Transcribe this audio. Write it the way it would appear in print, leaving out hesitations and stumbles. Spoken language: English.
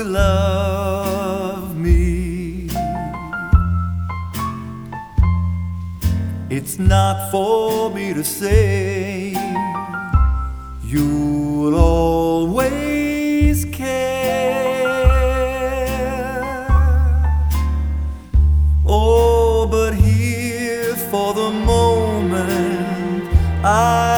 will love me. It's not for me to say you'll always care. Oh, but here for the moment